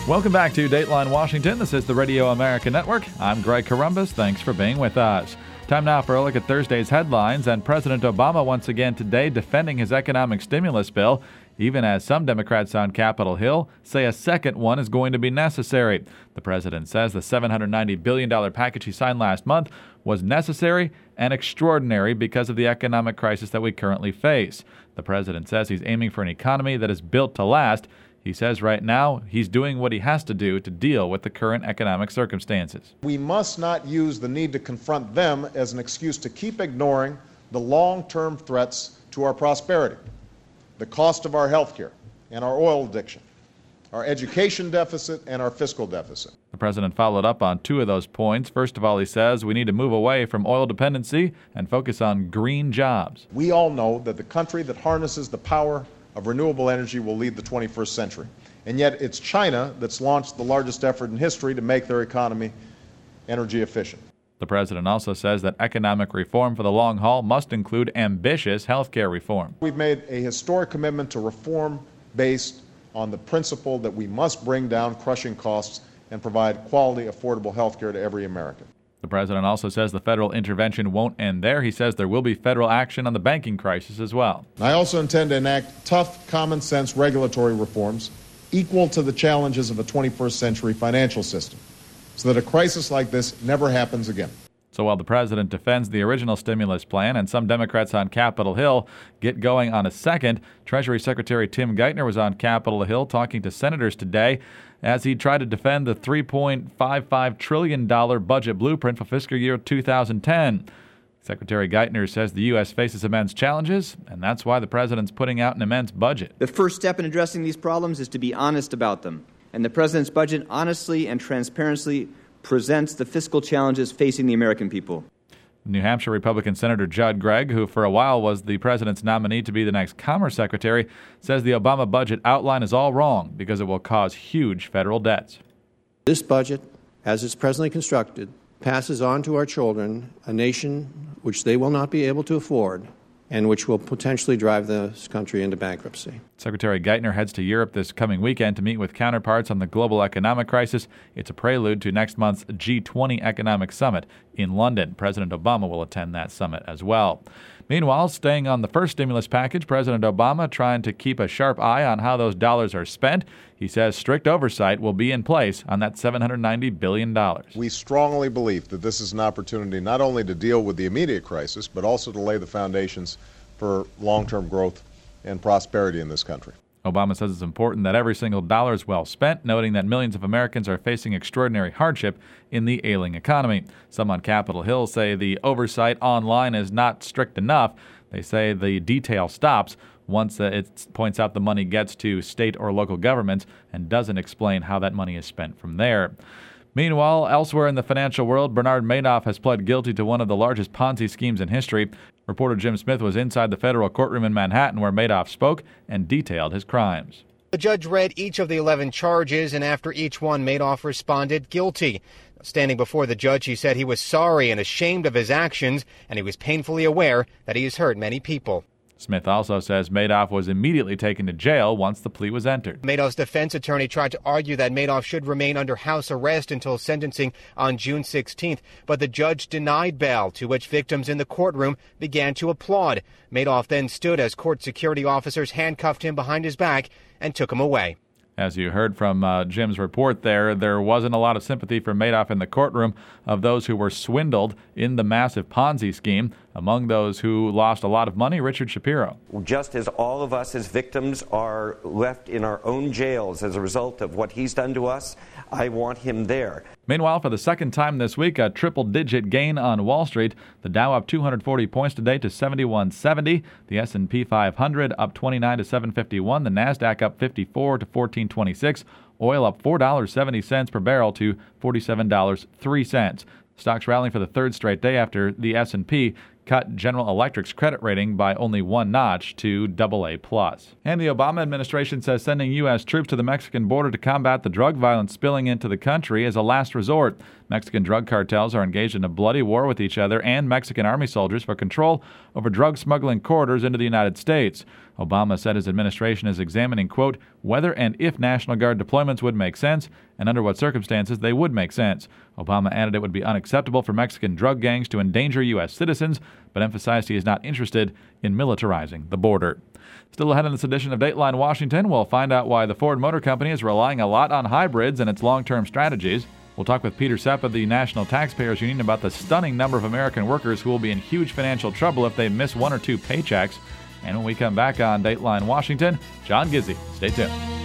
Welcome back to Dateline Washington. This is the Radio America Network. I'm Greg Corombos. Thanks for being with us. Time now for a look at Thursday's headlines. And President Obama once again today defending his economic stimulus bill, even as some Democrats on Capitol Hill say a second one is going to be necessary. The president says the $790 billion package he signed last month was necessary and extraordinary because of the economic crisis that we currently face. The president says he's aiming for an economy that is built to last. He says right now he's doing what he has to do to deal with the current economic circumstances. We must not use the need to confront them as an excuse to keep ignoring the long-term threats to our prosperity, the cost of our health care and our oil addiction, our education deficit and our fiscal deficit. The president followed up on two of those points. First of all, he says we need to move away from oil dependency and focus on green jobs. We all know that the country that harnesses the power of renewable energy will lead the 21st century. And yet it's China that's launched the largest effort in history to make their economy energy efficient. The president also says that economic reform for the long haul must include ambitious health care reform. We've made a historic commitment to reform based on the principle that we must bring down crushing costs and provide quality, affordable health care to every American. The president also says the federal intervention won't end there. He says there will be federal action on the banking crisis as well. I also intend to enact tough, common-sense regulatory reforms equal to the challenges of a 21st century financial system so that a crisis like this never happens again. So while the president defends the original stimulus plan and some Democrats on Capitol Hill get going on a second, Treasury Secretary Tim Geithner was on Capitol Hill talking to senators today as he tried to defend the $3.55 trillion budget blueprint for fiscal year 2010. Secretary Geithner says the U.S. faces immense challenges, and that's why the president's putting out an immense budget. The first step in addressing these problems is to be honest about them. And the president's budget honestly and transparently presents the fiscal challenges facing the American people. New Hampshire Republican Senator Judd Gregg, who for a while was the president's nominee to be the next Commerce Secretary, says the Obama budget outline is all wrong because it will cause huge federal debts. This budget, as it's presently constructed, passes on to our children a nation which they will not be able to afford and which will potentially drive this country into bankruptcy. Secretary Geithner heads to Europe this coming weekend to meet with counterparts on the global economic crisis. It's a prelude to next month's G20 economic summit in London. President Obama will attend that summit as well. Meanwhile, staying on the first stimulus package, President Obama trying to keep a sharp eye on how those dollars are spent. He says strict oversight will be in place on that $790 billion. We strongly believe that this is an opportunity not only to deal with the immediate crisis, but also to lay the foundations for long-term growth and prosperity in this country. Obama says it's important that every single dollar is well spent, noting that millions of Americans are facing extraordinary hardship in the ailing economy. Some on Capitol Hill say the oversight online is not strict enough. They say the detail stops once it points out the money gets to state or local governments and doesn't explain how that money is spent from there. Meanwhile, elsewhere in the financial world, Bernard Madoff has pled guilty to one of the largest Ponzi schemes in history. Reporter Jim Smith was inside the federal courtroom in Manhattan where Madoff spoke and detailed his crimes. The judge read each of the 11 charges, and after each one, Madoff responded guilty. Standing before the judge, he said he was sorry and ashamed of his actions, and he was painfully aware that he has hurt many people. Smith also says Madoff was immediately taken to jail once the plea was entered. Madoff's defense attorney tried to argue that Madoff should remain under house arrest until sentencing on June 16th, but the judge denied bail, to which victims in the courtroom began to applaud. Madoff then stood as court security officers handcuffed him behind his back and took him away. As you heard from Jim's report there wasn't a lot of sympathy for Madoff in the courtroom of those who were swindled in the massive Ponzi scheme. Among those who lost a lot of money, Richard Shapiro. Just as all of us as victims are left in our own jails as a result of what he's done to us, I want him there. Meanwhile, for the second time this week, a triple-digit gain on Wall Street. The Dow up 240 points today to 7170. The S&P 500 up 29 to 751. The Nasdaq up 54 to 1426. Oil up $4.70 per barrel to $47.03. Stocks rallying for the third straight day after the S&P cut General Electric's credit rating by only one notch to AA+. And the Obama administration says sending U.S. troops to the Mexican border to combat the drug violence spilling into the country is a last resort. Mexican drug cartels are engaged in a bloody war with each other and Mexican army soldiers for control over drug smuggling corridors into the United States. Obama said his administration is examining, quote, whether and if National Guard deployments would make sense and under what circumstances they would make sense. Obama added it would be unacceptable for Mexican drug gangs to endanger U.S. citizens, but emphasized he is not interested in militarizing the border. Still ahead in this edition of Dateline Washington, we'll find out why the Ford Motor Company is relying a lot on hybrids in its long-term strategies. We'll talk with Peter Sepp of the National Taxpayers Union about the stunning number of American workers who will be in huge financial trouble if they miss one or two paychecks. And when we come back on Dateline Washington, John Gizzi. Stay tuned.